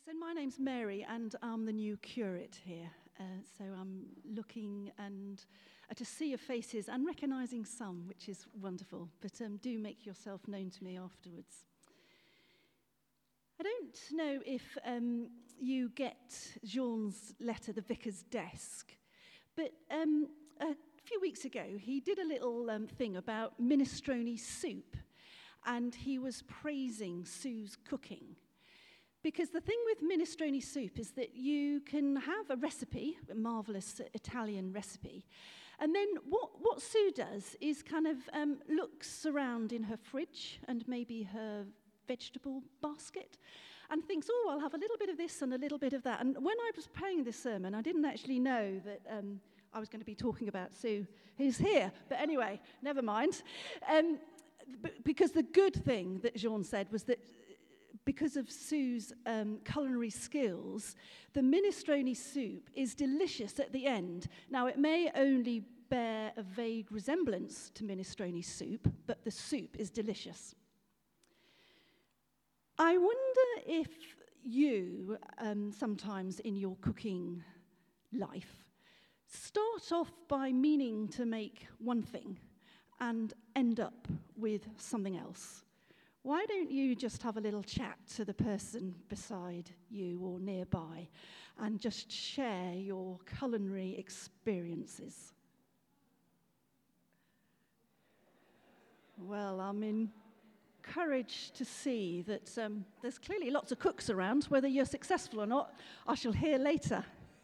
Yes, and my name's Mary, and I'm the new curate here. So I'm looking and to see your faces and recognising some, which is wonderful. But do make yourself known to me afterwards. I don't know if you get Jean's letter, The Vicar's Desk, but a few weeks ago he did a little thing about minestrone soup, and he was praising Sue's cooking. Because the thing with minestrone soup is that you can have a recipe, a marvellous Italian recipe, and then what Sue does is kind of looks around in her fridge and maybe her vegetable basket and thinks, oh, I'll have a little bit of this and a little bit of that. And when I was preparing this sermon, I didn't actually know that I was going to be talking about Sue, who's here. But anyway, never mind. Because the good thing that Jean said was that because of Sue's culinary skills, the minestrone soup is delicious at the end. Now, it may only bear a vague resemblance to minestrone soup, but the soup is delicious. I wonder if you, sometimes in your cooking life, start off by meaning to make one thing and end up with something else. Why don't you just have a little chat to the person beside you or nearby and just share your culinary experiences? Well, I'm encouraged to see that there's clearly lots of cooks around. Whether you're successful or not, I shall hear later.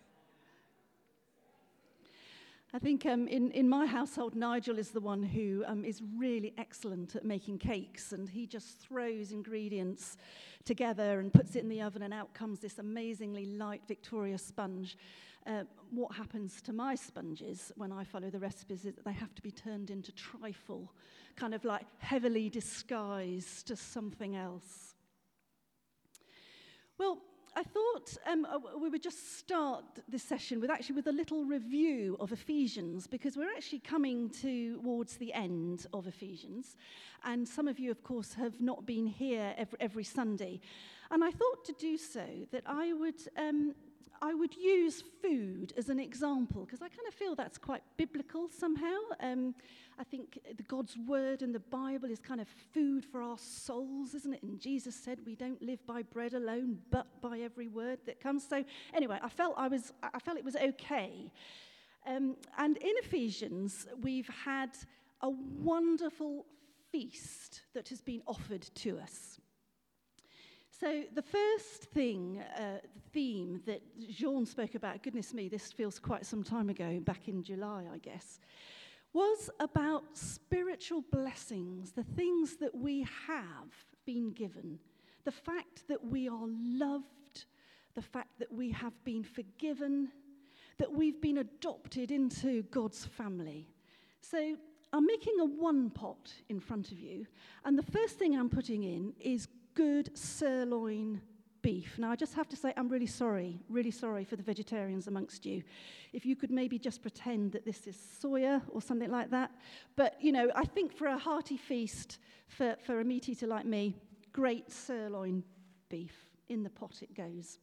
I think in my household, Nigel is the one who is really excellent at making cakes, and he just throws ingredients together and puts it in the oven, and out comes this amazingly light Victoria sponge. What happens to my sponges when I follow the recipes is that they have to be turned into trifle, kind of like heavily disguised as something else. Well, I thought we would just start this session with a little review of Ephesians, because we're actually coming towards the end of Ephesians, and some of you, of course, have not been here every Sunday. And I thought to do so that I would use food as an example, because I kind of feel that's quite biblical somehow. I think God's word and the Bible is kind of food for our souls, isn't it? And Jesus said we don't live by bread alone, but by every word that comes. So anyway, I felt it was okay. And in Ephesians, we've had a wonderful feast that has been offered to us. So the first theme that Jean spoke about, goodness me, this feels quite some time ago, back in July, I guess, was about spiritual blessings, the things that we have been given, the fact that we are loved, the fact that we have been forgiven, that we've been adopted into God's family. So I'm making a one pot in front of you, and the first thing I'm putting in is good sirloin beef. Now, I just have to say I'm really sorry for the vegetarians amongst you. If you could maybe just pretend that this is soya or something like that. But, I think for a hearty feast, for a meat eater like me, great sirloin beef. In the pot it goes.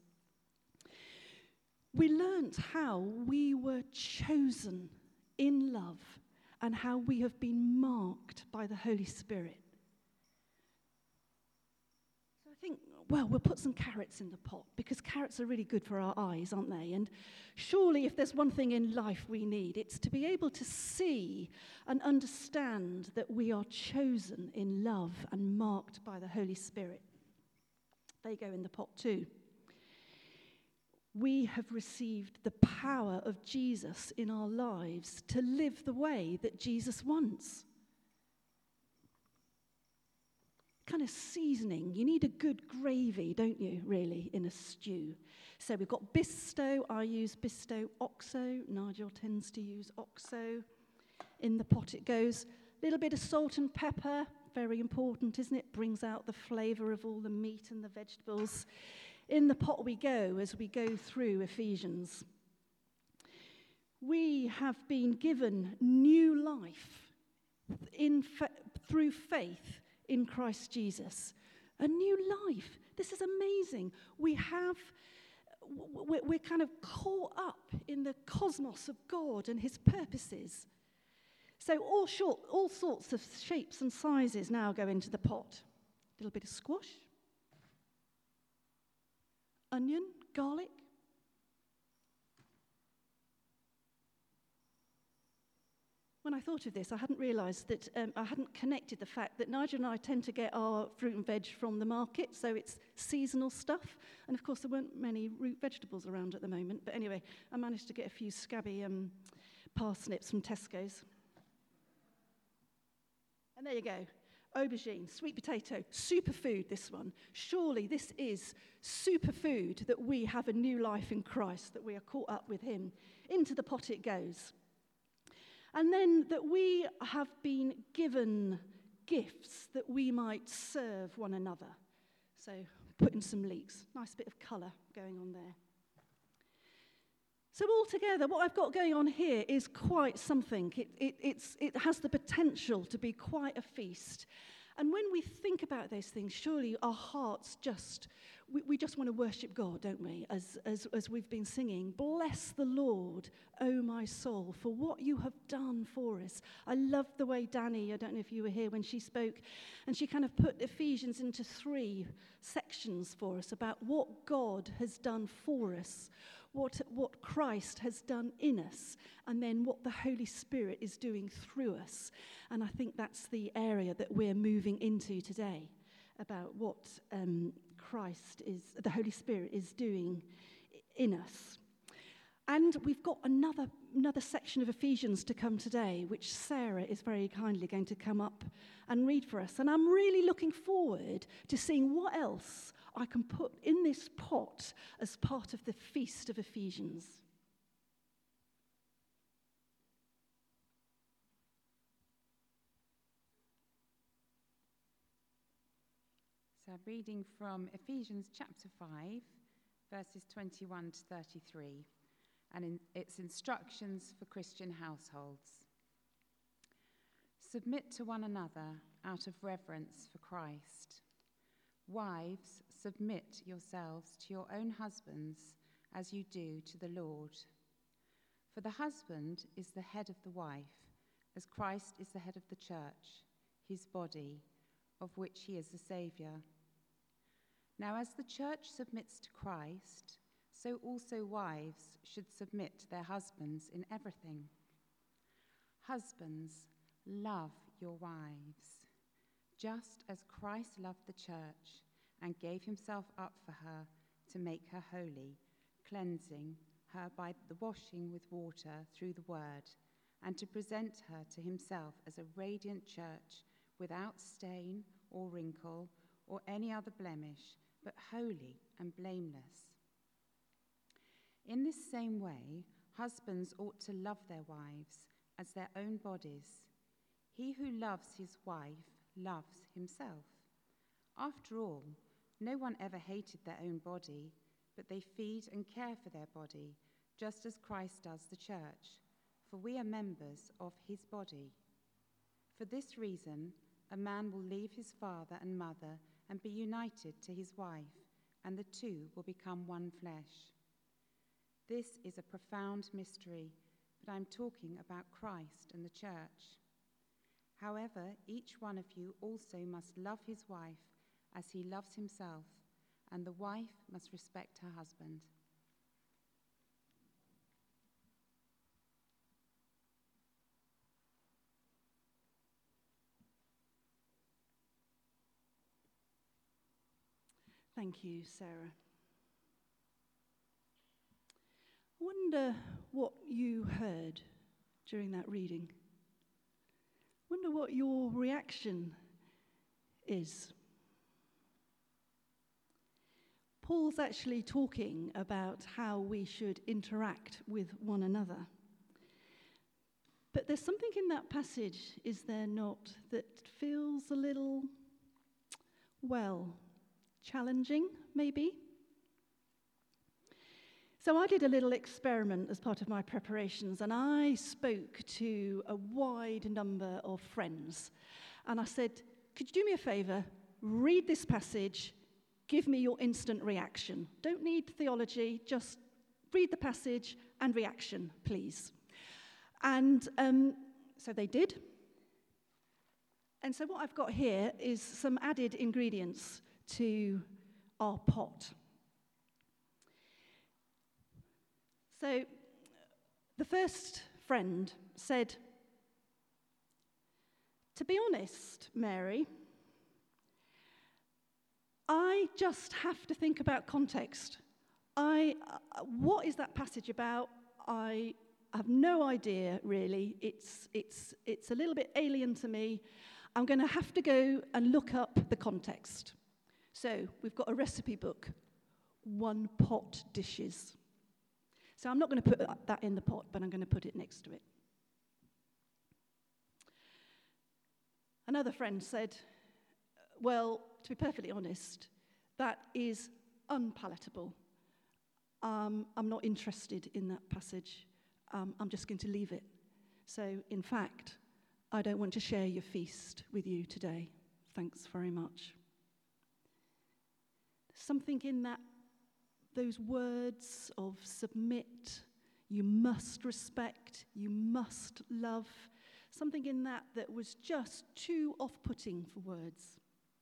We learnt how we were chosen in love and how we have been marked by the Holy Spirit. I think, well, we'll put some carrots in the pot, because carrots are really good for our eyes, aren't they? And surely if there's one thing in life we need, it's to be able to see and understand that we are chosen in love and marked by the Holy Spirit. They go in the pot too. We have received the power of Jesus in our lives to live the way that Jesus wants. Kind of seasoning. You need a good gravy, don't you, really, in a stew. So we've got Bisto. I use Bisto Oxo. Nigel tends to use Oxo. In the pot it goes. A little bit of salt and pepper. Very important, isn't it? Brings out the flavour of all the meat and the vegetables. In the pot we go as we go through Ephesians. We have been given new life through faith in Christ Jesus. A new life. This is amazing. We're kind of caught up in the cosmos of God and his purposes. So all sorts of shapes and sizes now go into the pot. A little bit of squash, onion, garlic. When I thought of this, I hadn't realised that I hadn't connected the fact that Nigel and I tend to get our fruit and veg from the market, so it's seasonal stuff. And of course, there weren't many root vegetables around at the moment. But anyway, I managed to get a few scabby parsnips from Tesco's. And there you go. Aubergine, sweet potato, superfood, this one. Surely this is superfood, that we have a new life in Christ, that we are caught up with him. Into the pot it goes. And then that we have been given gifts that we might serve one another. So put in some leeks. Nice bit of colour going on there. So altogether, what I've got going on here is quite something. It has the potential to be quite a feast. And when we think about those things, surely our hearts we just want to worship God, don't we? As we've been singing, bless the Lord, O my soul, for what you have done for us. I love the way Danny, I don't know if you were here when she spoke, and she kind of put Ephesians into 3 sections for us about what God has done for us, what Christ has done in us, and then what the Holy Spirit is doing through us. And I think that's the area that we're moving into today, about what the Holy Spirit is doing in us. And we've got another section of Ephesians to come today, which Sarah is very kindly going to come up and read for us. And I'm really looking forward to seeing what else I can put in this pot as part of the feast of Ephesians. So reading from Ephesians chapter 5, verses 21 to 33, and its instructions for Christian households. Submit to one another out of reverence for Christ. Wives, submit yourselves to your own husbands as you do to the Lord. For the husband is the head of the wife, as Christ is the head of the church, his body, of which he is the Saviour. Now, as the church submits to Christ, so also wives should submit to their husbands in everything. Husbands, love your wives, just as Christ loved the church and gave himself up for her to make her holy, cleansing her by the washing with water through the word, and to present her to himself as a radiant church without stain or wrinkle or any other blemish, but holy and blameless. In this same way, husbands ought to love their wives as their own bodies. He who loves his wife loves himself. After all, no one ever hated their own body, but they feed and care for their body, just as Christ does the church, for we are members of his body. For this reason, a man will leave his father and mother and be united to his wife, and the two will become one flesh. This is a profound mystery, but I'm talking about Christ and the church. However, each one of you also must love his wife as he loves himself, and the wife must respect her husband. Thank you, Sarah. I wonder what you heard during that reading. I wonder what your reaction is. Paul's actually talking about how we should interact with one another. But there's something in that passage, is there not, that feels a little, challenging, maybe? So I did a little experiment as part of my preparations, and I spoke to a wide number of friends. And I said, could you do me a favour, read this passage Give me your instant reaction. Don't need theology, just read the passage and reaction, please. And so they did. And so what I've got here is some added ingredients to our pot. So the first friend said, "To be honest, Mary, I just have to think about context. What is that passage about? I have no idea, really. It's a little bit alien to me. I'm going to have to go and look up the context." So we've got a recipe book, 1 pot dishes. So I'm not going to put that in the pot, but I'm going to put it next to it. Another friend said, "Well, to be perfectly honest, that is unpalatable. I'm not interested in that passage. I'm just going to leave it. So, in fact, I don't want to share your feast with you today. Thanks very much." Something in those words of submit, you must respect, you must love, something in that was just too off-putting for words.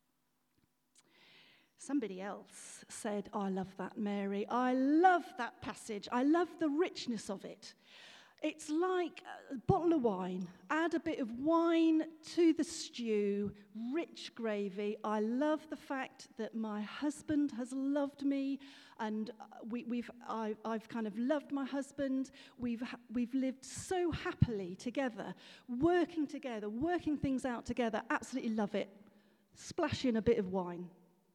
Somebody else said, "I love that, Mary. I love that passage. I love the richness of it. It's like a bottle of wine. Add a bit of wine to the stew, rich gravy. I love the fact that my husband has loved me, and I've kind of loved my husband. We've lived so happily together, working things out together. Absolutely love it. Splash in a bit of wine."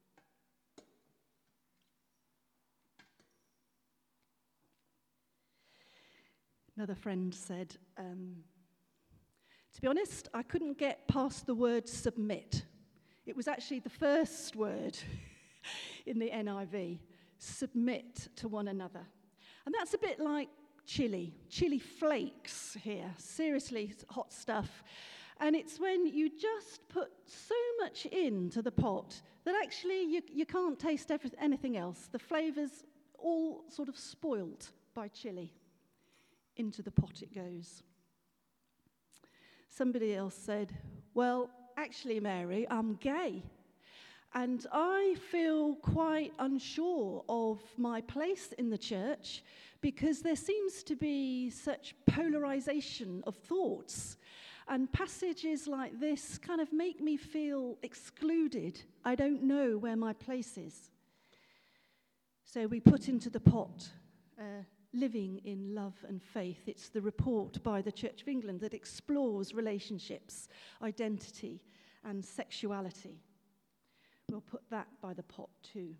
Another friend said, "To be honest, I couldn't get past the word submit. It was actually the first word in the NIV, submit to one another." And that's a bit like chili flakes here, seriously hot stuff. And it's when you just put so much into the pot that actually you can't taste anything else. The flavour's all sort of spoiled by chili. Into the pot it goes. Somebody else said, "Well, actually, Mary, I'm gay. And I feel quite unsure of my place in the church because there seems to be such polarization of thoughts. And passages like this kind of make me feel excluded. I don't know where my place is." So we put into the pot Living in Love and Faith. It's the report by the Church of England that explores relationships, identity, and sexuality. We'll put that by the pot too.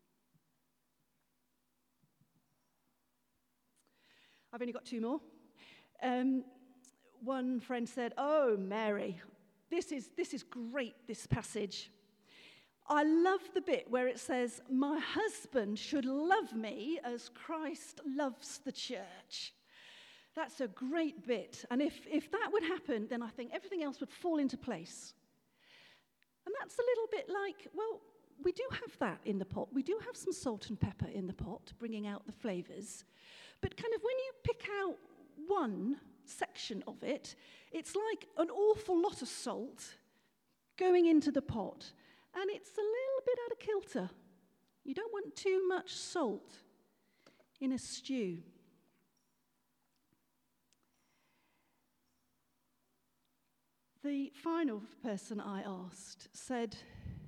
I've only got 2 more. One friend said, "Oh, Mary, this is great, this passage. I love the bit where it says, 'My husband should love me as Christ loves the church.' That's a great bit. And if that would happen, then I think everything else would fall into place." And that's a little bit like, well, we do have that in the pot. We do have some salt and pepper in the pot, bringing out the flavors. But kind of when you pick out one section of it, it's like an awful lot of salt going into the pot. And it's a little bit out of kilter. You don't want too much salt in a stew. The final person I asked said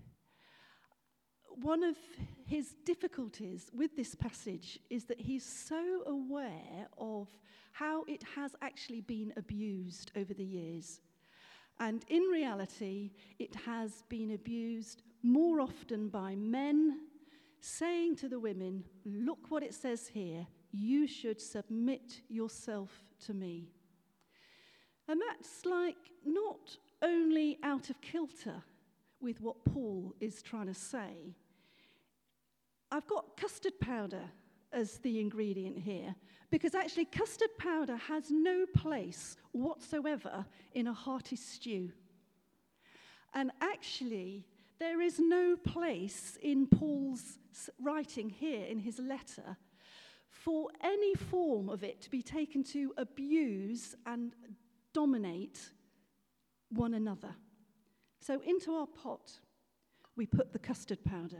one of his difficulties with this passage is that he's so aware of how it has actually been abused over the years. And in reality, it has been abused more often by men saying to the women, "Look what it says here, you should submit yourself to me." And that's like not only out of kilter with what Paul is trying to say. I've got custard powder as the ingredient here, because actually custard powder has no place whatsoever in a hearty stew. And actually, There is no place in Paul's writing here in his letter for any form of it to be taken to abuse and dominate one another. So into our pot, we put the custard powder.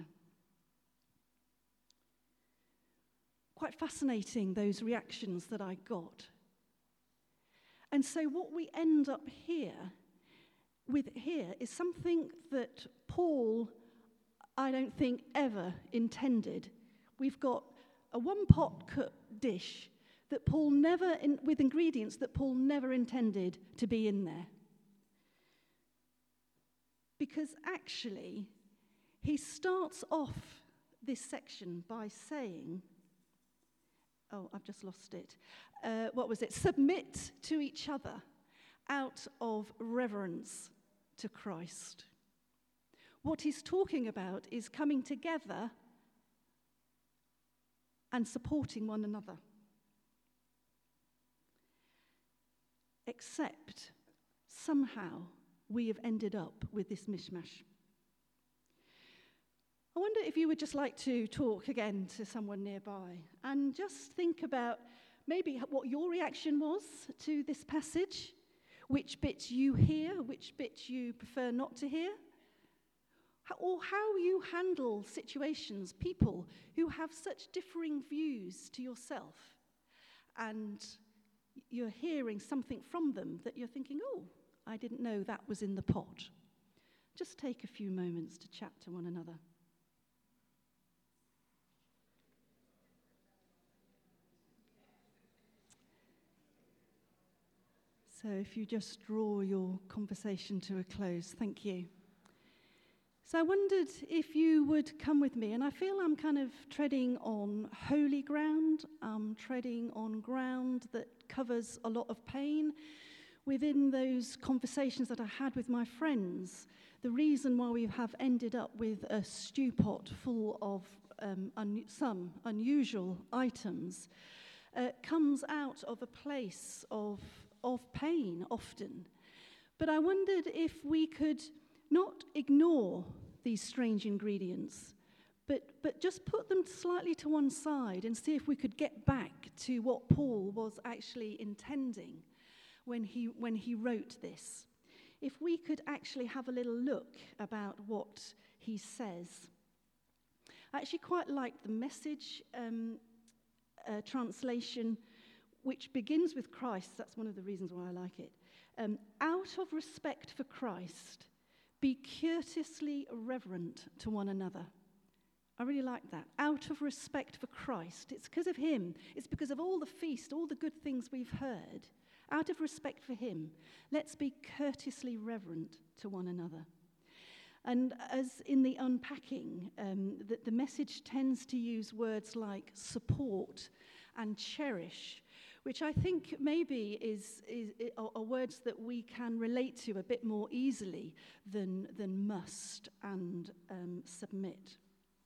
Quite fascinating, those reactions that I got. And so what we end up with here is something that Paul, I don't think, ever intended. We've got a one-pot dish that Paul with ingredients that Paul never intended to be in there. Because actually, he starts off this section by saying, I've just lost it. What was it? Submit to each other out of reverence to Christ. What he's talking about is coming together and supporting one another. Except somehow we have ended up with this mishmash. I wonder if you would just like to talk again to someone nearby and just think about maybe what your reaction was to this passage, which bits you hear, which bits you prefer not to hear, or how you handle situations, people who have such differing views to yourself, and you're hearing something from them that you're thinking, oh, I didn't know that was in the pot. Just take a few moments to chat to one another. So if you just draw your conversation to a close, thank you. So I wondered if you would come with me, and I feel I'm kind of treading on holy ground. I'm treading on ground that covers a lot of pain. Within those conversations that I had with my friends, the reason why we have ended up with a stew pot full of some unusual items comes out of a place of pain often. But I wondered if we could not ignore these strange ingredients, but just put them slightly to one side and see if we could get back to what Paul was actually intending when he wrote this. If we could actually have a little look about what he says. I actually quite like the Message translation, which begins with Christ. That's one of the reasons why I like it. Out of respect for Christ, be courteously reverent to one another. I really like that. Out of respect for Christ. It's because of him. It's because of all the feast, all the good things we've heard. Out of respect for him, let's be courteously reverent to one another. And as in the unpacking, the Message tends to use words like support and cherish, which I think maybe are words that we can relate to a bit more easily than must and submit.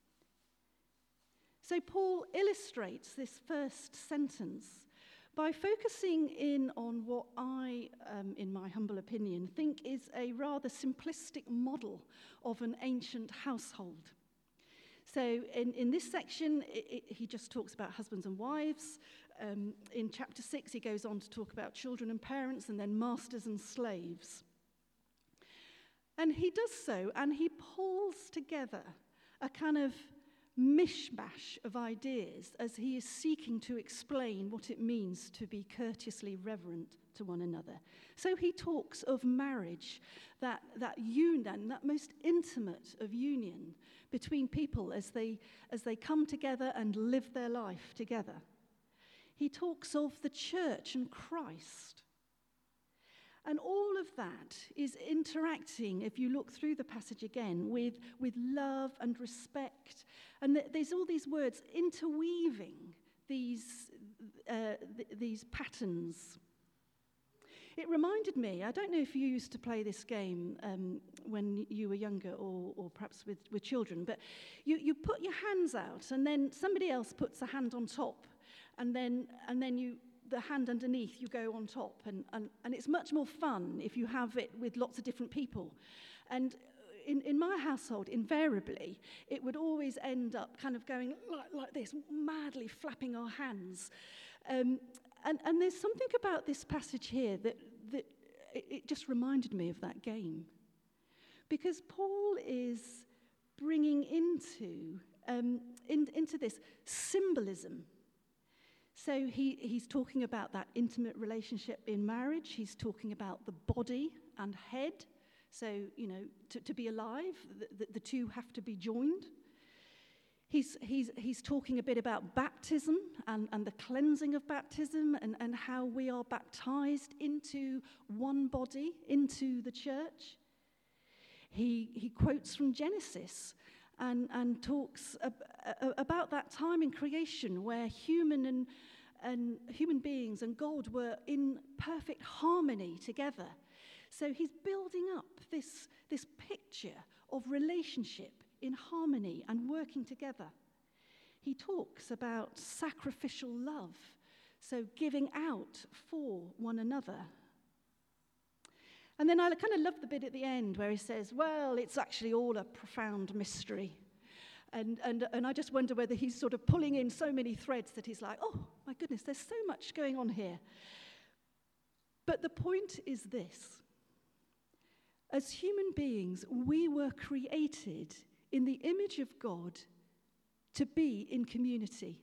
So Paul illustrates this first sentence by focusing in on what I, in my humble opinion, think is a rather simplistic model of an ancient household. So in this section, he just talks about husbands and wives. In chapter 6, he goes on to talk about children and parents, and then masters and slaves. And he does so, and he pulls together a kind of mishmash of ideas as he is seeking to explain what it means to be courteously reverent to one another. So he talks of marriage, that union, that most intimate of union between people as they come together and live their life together. He talks of the church and Christ. And all of that is interacting, if you look through the passage again, with love and respect. And there's all these words interweaving these patterns. It reminded me, I don't know if you used to play this game when you were younger or perhaps with children, but you put your hands out and then somebody else puts a hand on top and then the hand underneath you go on top and it's much more fun if you have it with lots of different people. And in my household, invariably, it would always end up kind of going like this, madly flapping our hands. And there's something about this passage here that it just reminded me of that game. Because Paul is bringing into this symbolism. So he's talking about that intimate relationship in marriage. He's talking about the body and head. So, to be alive, the two have to be joined. He's talking a bit about baptism and the cleansing of baptism and how we are baptized into one body, into the church. He quotes from Genesis and talks about that time in creation where human beings and God were in perfect harmony together. So he's building up this picture of relationship in harmony and working together. He talks about sacrificial love, so giving out for one another. And then I kind of love the bit at the end where he says, well, it's actually all a profound mystery. And I just wonder whether he's sort of pulling in so many threads that he's like, oh, my goodness, there's so much going on here. But the point is this. As human beings, we were created in the image of God to be in community.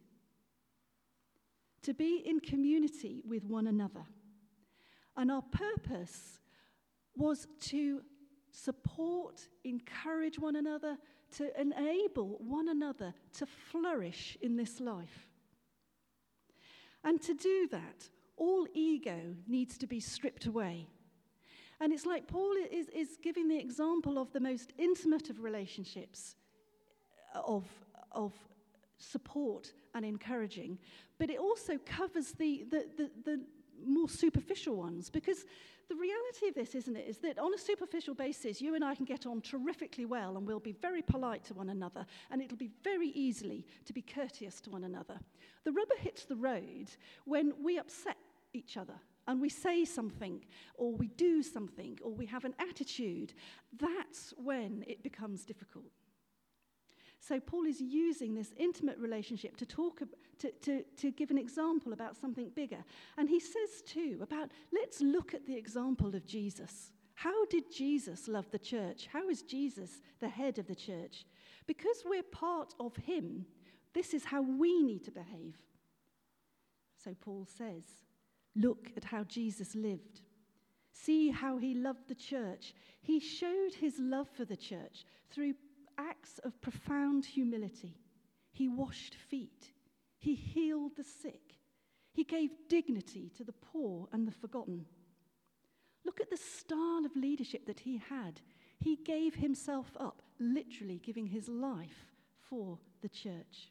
To be in community with one another. And our purpose was to support, encourage one another, to enable one another to flourish in this life. And to do that, all ego needs to be stripped away. And it's like Paul is giving the example of the most intimate of relationships, of support and encouraging, but it also covers the more superficial ones, because the reality of this, isn't it, is that on a superficial basis, you and I can get on terrifically well and we'll be very polite to one another, and it'll be very easy to be courteous to one another. The rubber hits the road when we upset each other and we say something, or we do something, or we have an attitude. That's when it becomes difficult. So Paul is using this intimate relationship to talk to give an example about something bigger. And he says too about, let's look at the example of Jesus. How did Jesus love the church? How is Jesus the head of the church? Because we're part of him, this is how we need to behave. So Paul says, look at how Jesus lived. See how he loved the church. He showed his love for the church through acts of profound humility. He washed feet. He healed the sick. He gave dignity to the poor and the forgotten. Look at the style of leadership that he had. He gave himself up, literally giving his life for the church.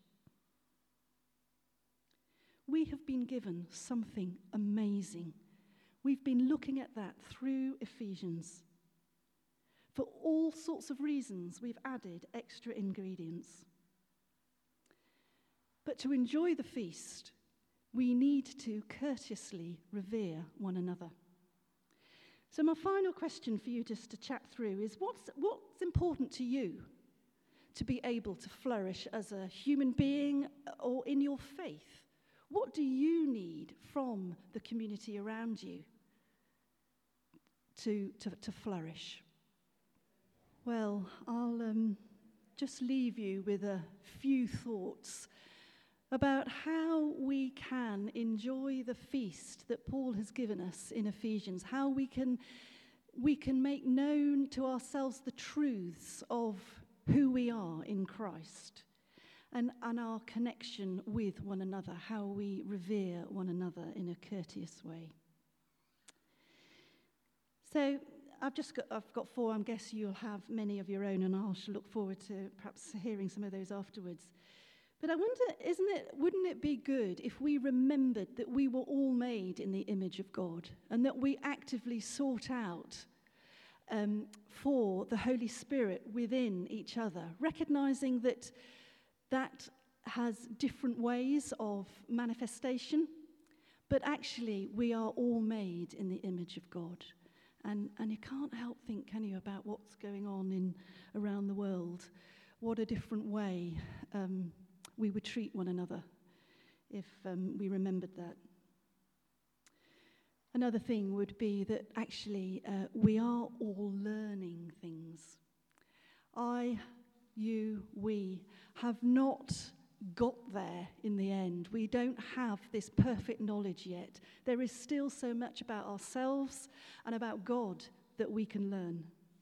We have been given something amazing. We've been looking at that through Ephesians. For all sorts of reasons, we've added extra ingredients. But to enjoy the feast, we need to courteously revere one another. So my final question for you just to chat through is, what's important to you to be able to flourish as a human being or in your faith? What do you need from the community around you to flourish? Well, I'll just leave you with a few thoughts about how we can enjoy the feast that Paul has given us in Ephesians, how we can make known to ourselves the truths of who we are in Christ and our connection with one another, how we revere one another in a courteous way. So I've got 4. I guess you'll have many of your own, and I shall look forward to perhaps hearing some of those afterwards. But I wonder, wouldn't it be good if we remembered that we were all made in the image of God, and that we actively sought out for the Holy Spirit within each other, recognizing that has different ways of manifestation, but actually we are all made in the image of God. And you can't help think, can you, about what's going on around the world. What a different way we would treat one another if we remembered that. Another thing would be that actually we are all learning things. We have not got there in the end. We don't have this perfect knowledge yet. There is still so much about ourselves and about God that we can learn.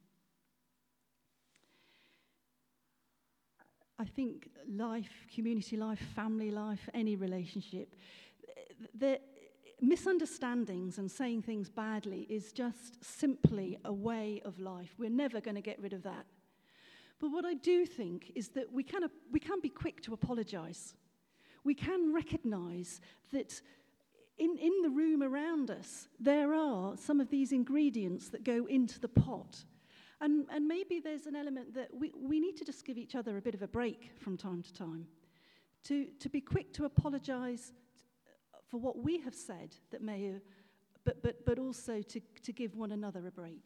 I think life, community life, family life, any relationship, the misunderstandings and saying things badly is just simply a way of life. We're never going to get rid of that. But what I do think is that we can be quick to apologize. We can recognize that in the room around us, there are some of these ingredients that go into the pot. And maybe there's an element that we need to just give each other a bit of a break from time to time. To be quick to apologize for what we have said that may have, but also to give one another a break.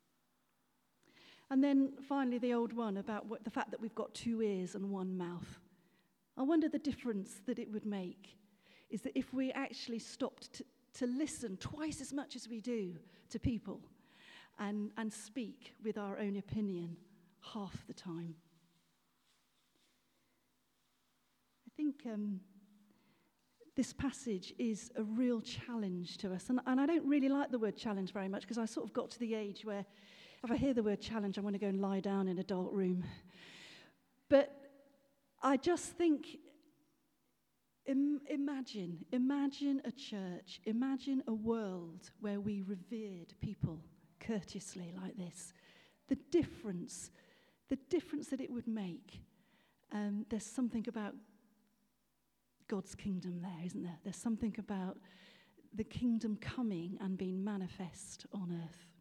And then finally the old one about the fact that we've got 2 ears and 1 mouth. I wonder the difference that it would make is that if we actually stopped to listen twice as much as we do to people and speak with our own opinion half the time. I think this passage is a real challenge to us. And I don't really like the word challenge very much because I sort of got to the age where if I hear the word challenge, I want to go and lie down in a dark room. But I just think, imagine a church, imagine a world where we revered people courteously like this. The difference that it would make. There's something about God's kingdom there, isn't there? There's something about the kingdom coming and being manifest on earth.